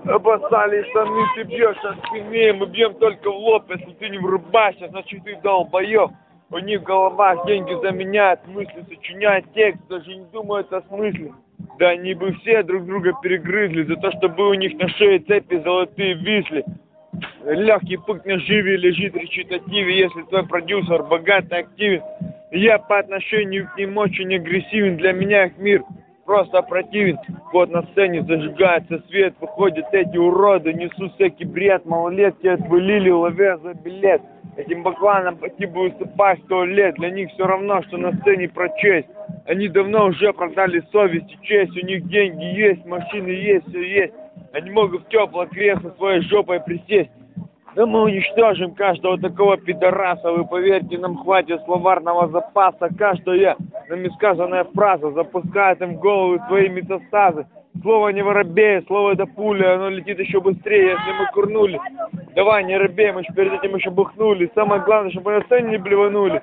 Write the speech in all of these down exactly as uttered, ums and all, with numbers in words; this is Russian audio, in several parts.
Обоссали штаны, ты бьешь от спины, мы бьем только в лоб, если ты не врубаешься, значит ты долбоёб. У них в головах деньги заменяют мысли, сочиняют текст, даже не думают о смысле. Да они бы все друг друга перегрызли за то, чтобы у них на шее цепи золотые висли. Легкий путь на живе лежит в речитативе, если твой продюсер богат и активен. Я по отношению к ним очень агрессивен, для меня их мир просто противен. Вот на сцене зажигается свет, выходят эти уроды, несут всякий бред, малолетки отвалили, ловя за билет. Этим бакланам пойти бы выступать сто лет, для них все равно, что на сцене про честь. Они давно уже продали совесть и честь, у них деньги есть, машины есть, все есть. Они могут в теплое кресло своей жопой присесть. Да мы уничтожим каждого такого пидораса, вы поверьте, нам хватит словарного запаса. Каждая нами сказанная фраза запускает им в голову свои метастазы. Слово не воробей, слово это пуля, оно летит еще быстрее, если мы курнули. Давай, не робей, мы же перед этим еще бухнули. Самое главное, чтобы мы на сцене не блеванули.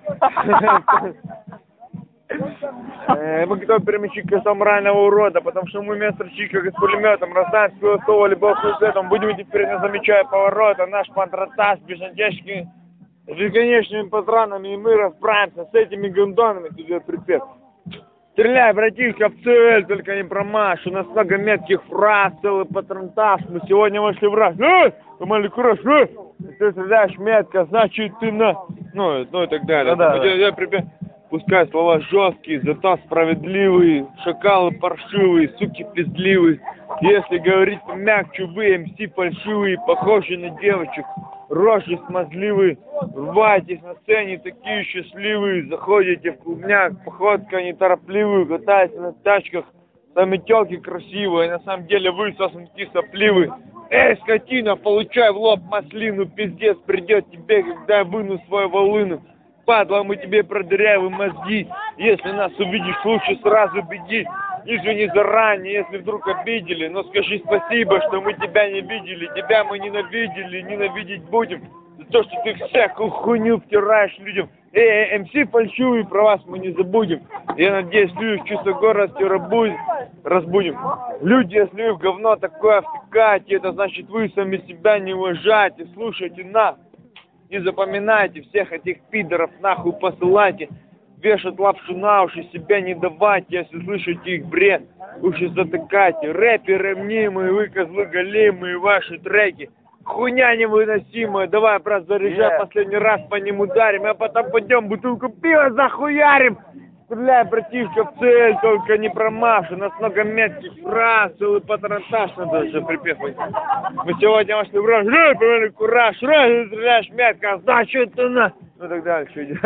Мы готовы перемещить к морального урода, потому что мы вместо чика с пулеметом раздаем свое слово любовь с этим. Будем теперь, не замечая поворота, наш патронтаж бесконечными, бесконечными патронами, и мы расправимся с этими гондонами, тебе припев. Стреляй, братишка, в цель, только не промажь. У нас много метких фраз, целый патронтаж. Мы сегодня вошли в раз. Э, помали кураж, э! Ты стреляешь метко, значит ты на... Ну, ну и так далее. Да, да. Я, припев. Пускай слова жесткие, зато справедливые, шакалы паршивые, суки пиздливые. Если говорить помягче, вы, эм си фальшивые, похожи на девочек, рожи смазливые. Рвайтесь на сцене, такие счастливые, заходите в клубняк, походка неторопливую, катаясь на тачках, сами тёлки красивые, на самом деле вы сосунки сопливые. Эй, скотина, получай в лоб маслину, пиздец придет тебе, когда я выну свою волыну. Падла, мы тебе продырявим мозги. Если нас увидишь, лучше сразу беги. Извини заранее, если вдруг обидели, но скажи спасибо, что мы тебя не видели. Тебя мы ненавидели, ненавидеть будем. За то, что ты всякую хуйню втираешь людям. Эй, эм си фальшивый, про вас мы не забудем. Я надеюсь, люди в чувство гордости разбудим. Люди, если вы в говно такое втыкаете, это значит, вы сами себя не уважаете. Слушайте нас. И запоминайте, всех этих пидоров нахуй посылайте, вешать лапшу на уши, себя не давайте, если слышите их бред, уши затыкайте. Рэперы мнимые, вы козлы голимые, ваши треки, хуйня невыносимая, давай, брат, заряжай, yeah. Последний раз по ним ударим, а потом пойдем бутылку пива захуярим. Стреляй, братишка, в цель, только не промажь, у нас много метких фраз, целый патронтаж, надо же припевать. Мы сегодня вошли в рожь, повели кураж, рожь, стреляешь метко, значит ты на... Ну так дальше идет.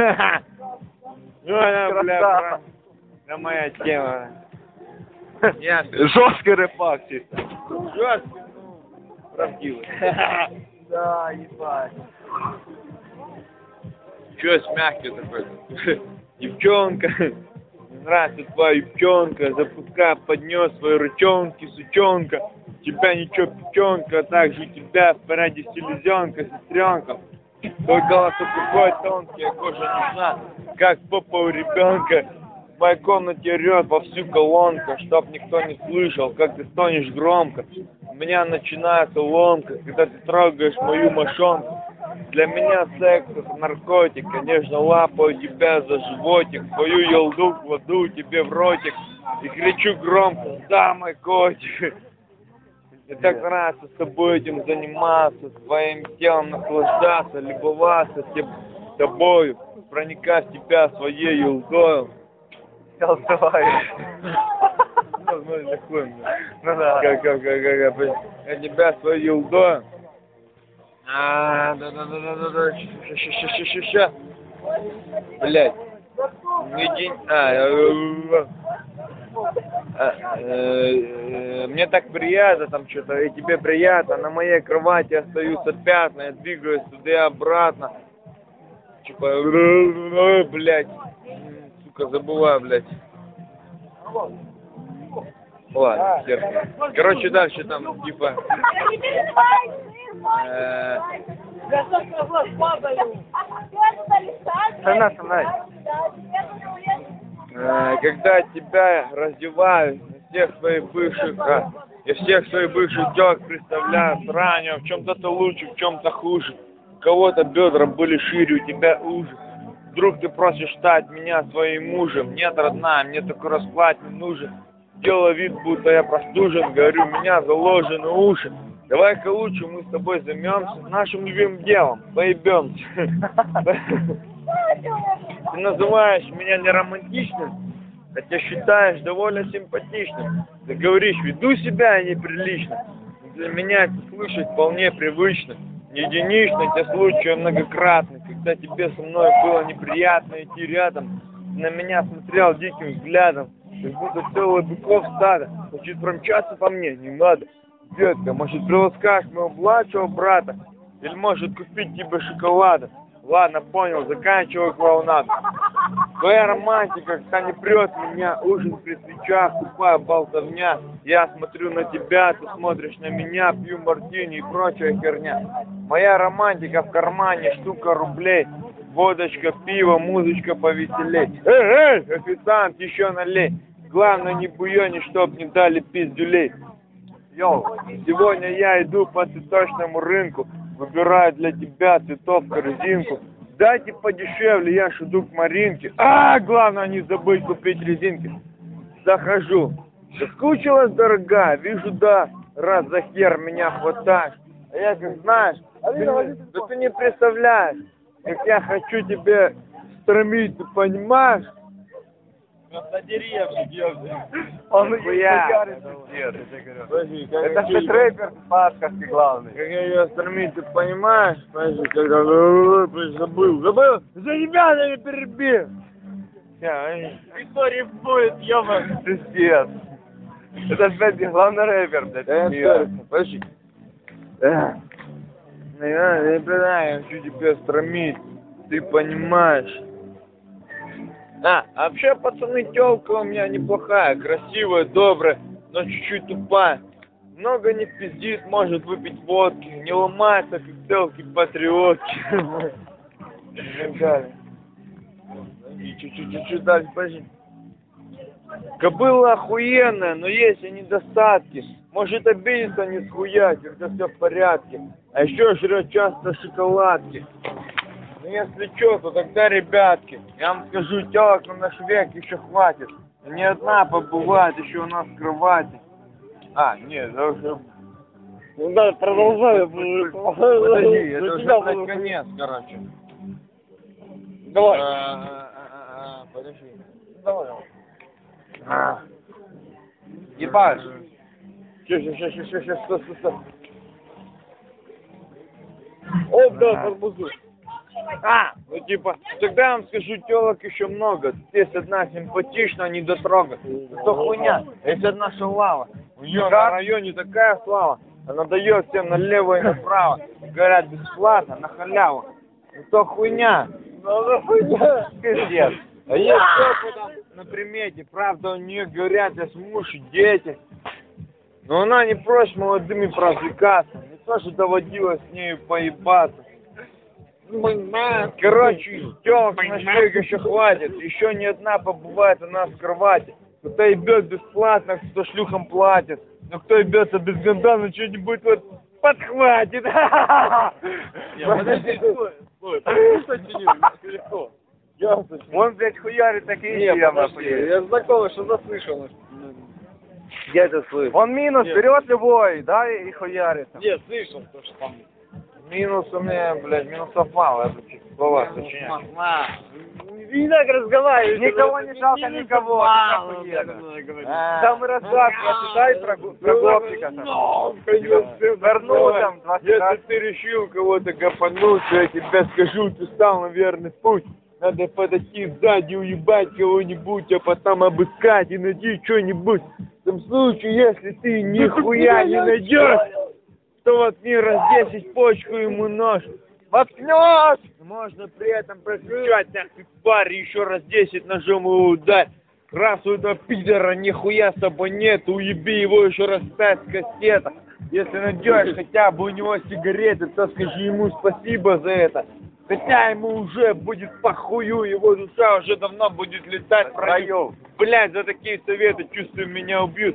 Ну она, бля, это моя тема. Жесткий рэпак чисто. Жесткий, ну, правдивый. Да, ебать. Чё с мягкий такой? Девчонка, мне нравится твоя юбчонка, запускай поднес свои ручонки, сучонка, тебя ничего печенка, а также тебя в параде селезенка, сестренка. Твой голос такой тонкий, а кожа нужна, как попа у ребенка. В моей комнате орёт во всю колонку, чтоб никто не слышал, как ты стонешь громко. У меня начинается ломка, когда ты трогаешь мою мошонку. Для меня секс это наркотик, конечно, лапаю тебя за животик, твою елду кладу тебе в ротик и кричу громко: да, мой котик. Мне так нравится с тобой этим заниматься, твоим телом наслаждаться, любоваться тобою, проникать в тебя своей елдою. Давай. Ну, такой, ну да. Как, как, как, как, я тебя своей елдою. А, да, да, да, да, да, да, ща, ща, ща, ща, ща, ща. Блять. Мне день, а, мне так приятно, там что-то, и тебе приятно, на моей кровати остаются пятна, я двигаюсь туда и обратно. Типа, блять, сука, забываю, блять. Ладно, хер. Короче, дальше там, типа... Когда тебя раздевают на всех своих бывших Я всех своих бывших девок представляю, сравниваю, в чем-то ты лучше, в чем-то хуже. У кого-то бедра были шире, у тебя уже. Вдруг ты просишь стать меня своим мужем. Нет, родная, мне такой расклад не нужен. Делаю вид, будто я простужен, говорю, у меня заложены уши. Давай-ка лучше мы с тобой займемся нашим любимым делом, поебемся. Ты называешь меня неромантичным, хотя считаешь довольно симпатичным. Ты говоришь, веду себя неприлично. Для меня это слышать вполне привычно. Не единичный, те случаи многократны, когда тебе со мной было неприятно идти рядом. Ты на меня смотрел диким взглядом, как будто целый быков стадо. Хочет промчаться по мне, не надо. Детка, может приласкаешь моего младшего брата? Или может купить тебе шоколада? Ладно, понял, заканчивай клоунаду. Твоя романтика, когда не прет меня, ужин при свечах, тупая болтовня. Я смотрю на тебя, ты смотришь на меня, пью мартини и прочая херня. Моя романтика в кармане, штука рублей. Водочка, пиво, музычка повеселей. Эй, эй, официант, еще налей. Главное, не буйони, чтоб не дали пиздюлей. Йоу, сегодня я иду по цветочному рынку, выбираю для тебя цветов в корзинку. Дайте подешевле, я ж иду к Маринке. А, главное не забыть купить резинки. Захожу. Соскучилась, дорогая? Вижу, да, раз за хер меня хватаешь. А я как знаешь, ты, да ты не представляешь, как я хочу тебе стромить, ты понимаешь? На деревне, девушка. Он хуярит. Это же рэпер паскарский главный. Как я ее стромить, ты понимаешь? Подожди, когда забыл, забыл, за ребята не перебил. История будет, ёма. Пиздец. Это же, блядь, главный рэпер, блядь. Подожди. Я не знаю, я хочу тебя стромить, ты понимаешь? А, а вообще, пацаны, тёлка у меня неплохая, красивая, добрая, но чуть-чуть тупая. Много не пиздит, может выпить водки, не ломается, как телки-патриотки. Чуть-чуть дальше, подожди. Кобыла охуенная, но есть и недостатки. Может обидеться не схуять, когда все в порядке. А еще жрет часто шоколадки. Ну если что, то тогда, ребятки, я вам скажу, телок на наш век еще хватит. Ни одна побывает еще у нас в кровати. А, нет, это уже... Ну да, продолжай. Подожди, это уже, блядь, конец, короче. Давай. Подожди. Давай. Ебать. Сейчас, сейчас, сейчас, сейчас, сейчас, стоп, стоп, стоп. О, да, арбузы. А, ну типа, тогда я вам скажу, телок еще много. Есть одна симпатичная, не дотрога. Это хуйня, есть одна шалава. У нее на районе такая слава. Она дает всем налево и направо. Говорят, бесплатно, на халяву. Это хуйня. Ну, хуйня. Пиздец. А есть кто там на примете, правда, у нее говорят, есть муж и дети. Но она не прочь молодыми поразвлекаться. Не то, что доводилось с нею поебаться. Короче, телок на шлейк еще хватит. Еще ни одна побывает у нас в кровати. Кто ебет бесплатно, кто шлюхам платит. Но кто ебется без гонда, ну что-нибудь вот подхватит. Подожди, стой, стой, подожди, легко. Он, блядь, хуярит такие темы. Я знакомый, что заслышал. Я это слышу. Он минус берет любой, да, и хуярит. Нет, слышал, то, что там. Минус у меня, блядь, минусов мало, я тут слова сочиняю. Не так разговаривай. Никого не жалко, никого. Там и раздатка, читай про гопника. Вернул там двадцать раз. Если ты решил кого-то гопануть, то я тебе скажу, ты стал на верный путь. Надо подойти сзади, уебать кого-нибудь, а потом обыскать и найти что-нибудь. В том случае, если ты нихуя не найдешь, то воткни раз десять почку ему нож. Воткнешь! Можно при этом прокричать, нахуй парь, еще раз десять ножом его ударь. Раз у этого пидора нихуя с собой нет, уеби его еще раз пять с кассета. Если найдешь хотя бы у него сигареты, то скажи ему спасибо за это. Хотя ему уже будет похую, его душа уже давно будет летать в раю. Блядь, за такие советы, чувствую, меня убьют.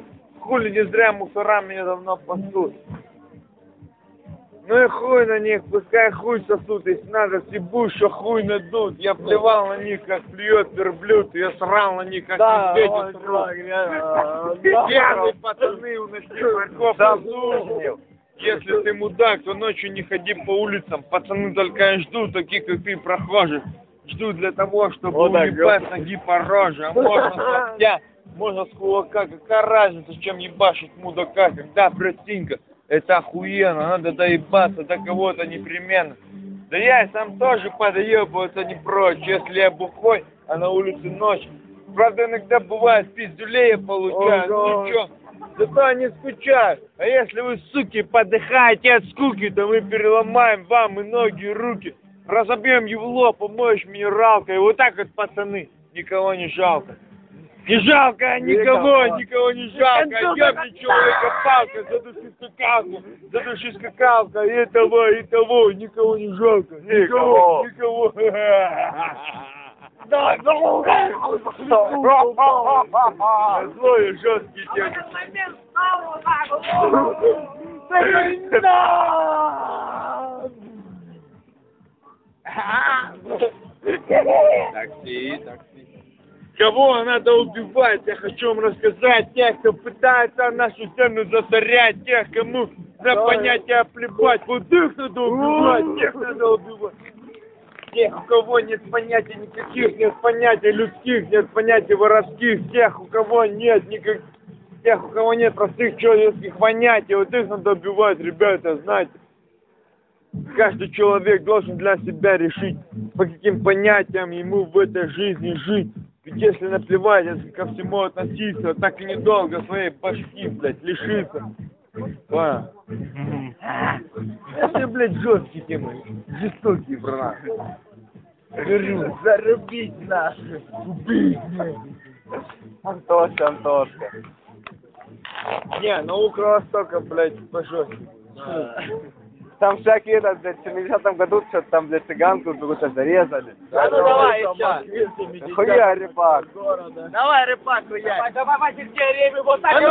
хули не зря мусора меня давно пасут. Ну и хуй на них, пускай хуй сосут, если надо стебу, что хуй надут. Я плевал на них, как плюет верблюд, я срал на них, как медведь срал. Пьяные пацаны уносили морковь на. Если ты мудак, то ночью не ходи по улицам. Пацаны только и ждут, таких как ты, прохожих. Ждут для того, чтобы вот уебать ноги по роже. А можно с локтя, можно с кулака. Какая разница, чем ебашить мудака, когда, братинка, это охуенно, надо доебаться до кого-то непременно. Да я и сам тоже подоебываться не прочь, если я бухой, а на улице ночь. Правда, иногда бывает пиздюлей я получаю, ну чё, зато они скучают. А если вы, суки, подыхаете от скуки, то мы переломаем вам и ноги, и руки. Разобьем его, помоешь минералкой. Вот так вот, пацаны, никого не жалко. Не жалко никого, никого не жалко. Ёбни человека палка, задуши скакалку, задуши скакалка, и того, и того, никого не жалко. Никого, никого. Да, злой и жесткий текст. Такси, такси. Кого надо убивать? Я хочу вам рассказать тех, кто пытается нашу землю засорять, тех, кому на понятие плевать. Вот их надо убивать, тех надо убивать. Тех, у кого нет понятия никаких, нет понятия людских, нет понятия воровских, тех, у кого нет никаких, тех, у кого нет простых человеческих понятий, вот их надо убивать, ребята, знаете. Каждый человек должен для себя решить, по каким понятиям ему в этой жизни жить. Ведь если наплевать, если ко всему относиться, так и недолго своей башки, блядь, лишиться. А. Это, блядь, жесткие темы, жестокие, брат. Говорю, зарубить наши, убить. Антошка, Антошка. Не, ну у Кровостока, блядь, пожестче. Там всякие, этот, блядь, в семидесятом году что-то там, блядь, цыганку какую-то зарезали. А ну давай, еще. Хуя, рыбак. Давай, рыбак, хуя. Давай, Вася, где время, вот так.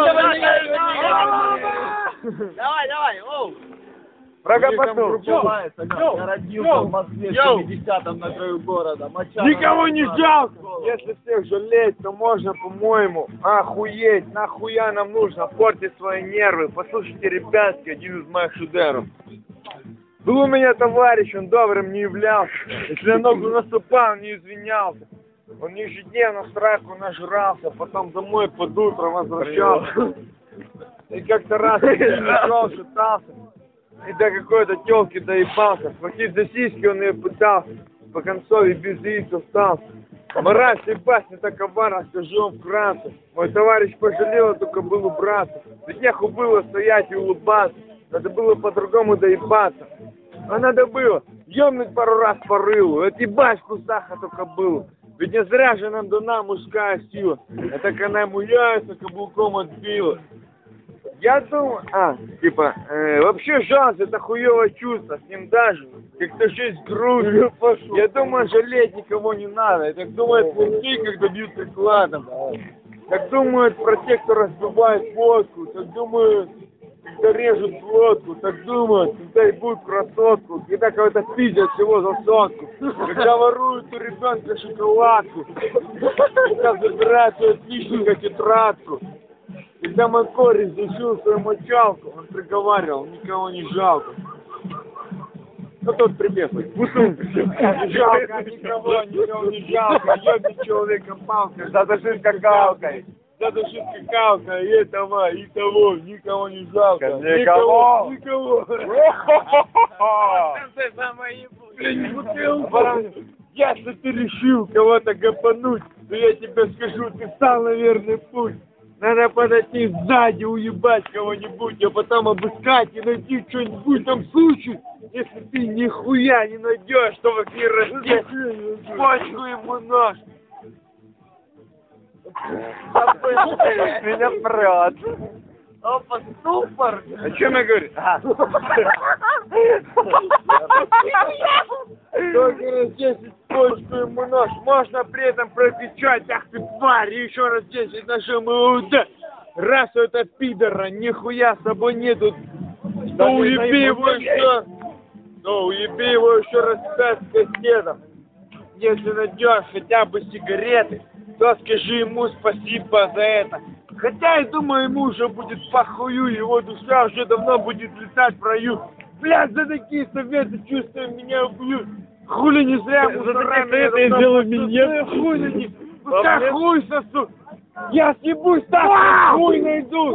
Давай, давай, оу. Прокопоту. Я родился в Москве в семидесятом на краю города. Никого не жалко. Если всех жалеть, то можно, по-моему, охуеть. Нахуя нам нужно портить свои нервы. Послушайте, ребятки, один из моих шедевров. Был у меня товарищ, он добрым не являлся. Если на ногу наступал, не извинялся. Он ежедневно в страху нажрался, потом домой под утро возвращался. И как-то раз я шел, шатался. И до какой-то тёлки доебался. Схватить за сиськи он ее пытался. По концове без яиц остался. Мораль всей басни такова, расскажу вам вкратце. Мой товарищ пожалел эту кобылу браться. Ведь неху было стоять и улыбаться. Надо было по-другому доебаться. А надо было ёбнуть пару раз по рылу. Отъебать в кустах эту кобылу. Ведь не зря же нам дана мужская сила. Это она ему яйца каблуком отбила. Я думаю, а, типа, э, вообще жалость это хуевое чувство, с ним даже как-то жизнь грустно. Я думаю, жалеть никого не надо. И так думают мужики, когда бьют прикладом. Так думают про тех, кто разбивает водку. Так думают, когда режут глотку. Так думают, когда ебут красотку. Когда кого-то пиздят всего за сотку. Когда воруют у ребенка шоколадку. Когда забирают у отличника тетрадку. Когда мой корень задушил свою мочалку, он приговаривал, никого не жалко. Ну тот припев, не жалко никого, никого не жалко, ёбни человека палкой, Задуши скакалкой. задуши скакалкой, и этого, и того, никого не жалко. Никого? Никого. Если ты решил кого-то гопануть, то я тебе скажу, ты стал на верный путь. Надо подойти сзади, уебать кого-нибудь, а потом обыскать и найти что-нибудь там случай. Если ты нихуя не найдешь, то как не растет, почку ему нож. Меня прет. Опа, супер. О чем я говорю? Только раз десять почку ему нож. Можно при этом прокричать, ах ты тварь, и еще раз десять ножом его удар. Раз у этого пидора нихуя с собой нету, то уеби его еще, то уеби его еще раз пять кассетов. Если найдешь хотя бы сигареты, то скажи ему спасибо за это. Хотя я думаю, ему уже будет похую, его душа уже давно будет летать в раю. Блядь, за такие советы, чувствую, меня убьют. Хули не зря мусорами это сделал меня. Хуй на них. Пускай хуй сосут. Я съебусь так, хуй найду.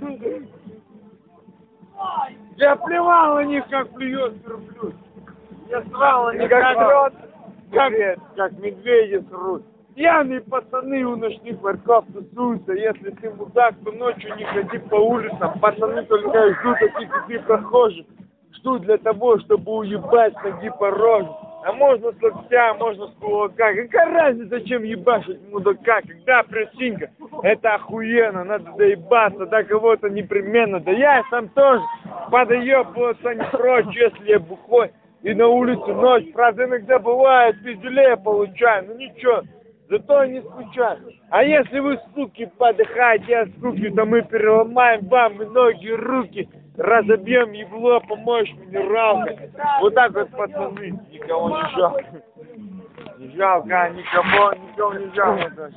Я плевал на них, как плюет верблюд. Я срал на них, как рот. Как, как медведи срут. Пьяные пацаны у ночных ларьков тусуются. Если ты мудак, то ночью не ходи по улицам. Пацаны только ждут таких, как ты, прохожих. Ждут для того, чтобы уебать ноги по роже. А можно с локтя, можно с кулака. Какая разница, чем ебашить мудака? Когда пресинка, это охуенно. Надо доебаться до кого-то непременно. Да я сам тоже подоебываться не прочь, если я бухой. И на улице ночь. Правда, иногда бывает, пизделее получаю. Ну ничего, зато не скучаю. А если вы, суки, подыхаете от скуки, то мы переломаем вам и ноги, и руки. Разобьем ебло, помочь минералкой. Вот так вот, пацаны. Никого не жалко. Не жалко, никого, никого не жалко.